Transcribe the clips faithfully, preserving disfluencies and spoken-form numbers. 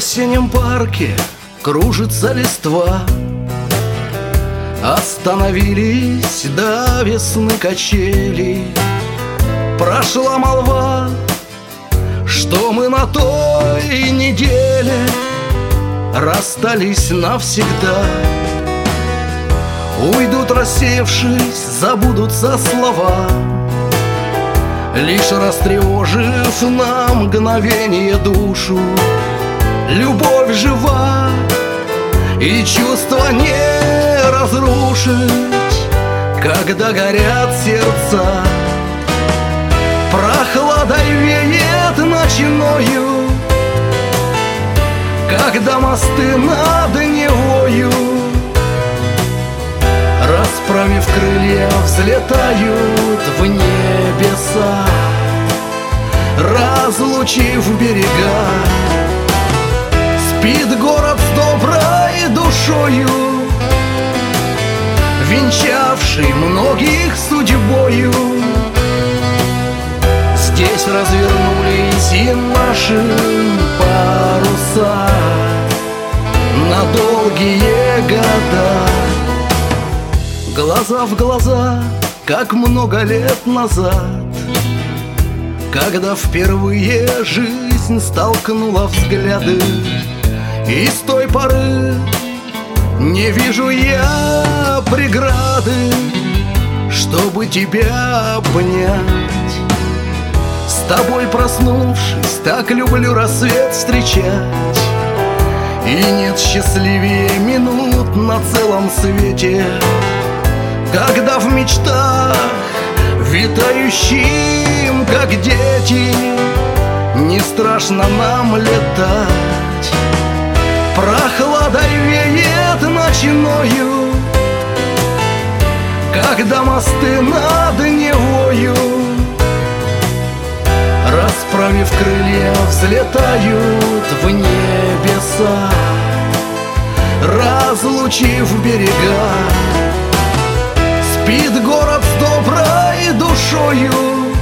осеннем парке кружится листва. Остановились до весны качели. Прошла молва, что мы на той неделе расстались навсегда. Уйдут, рассеявшись, забудутся слова, лишь растревожив на мгновение душу. Любовь жива, и чувства не разрушить, когда горят сердца. Прохладой веет ночною, когда мосты над Невою, расправив крылья, взлетают в небеса, разлучив берега. Спит город с доброй душою, венчавший многих судьбою. Здесь развернулись и наши паруса на долгие года. Глаза в глаза, как много лет назад, когда впервые жизнь столкнула взгляды. И с той поры не вижу я преграды, чтобы тебя обнять. С тобой проснувшись, так люблю рассвет встречать. И нет счастливее минут на целом свете, когда в мечтах, витающим, как дети, не страшно нам летать. Прохладой веет ночною, когда мосты над Невою, расправив крылья, взлетают в небеса, разлучив берега. Спит город с доброй душою,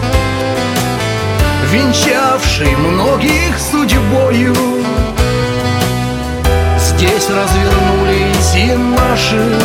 венчавший многих судьбою. Здесь развернулись и наши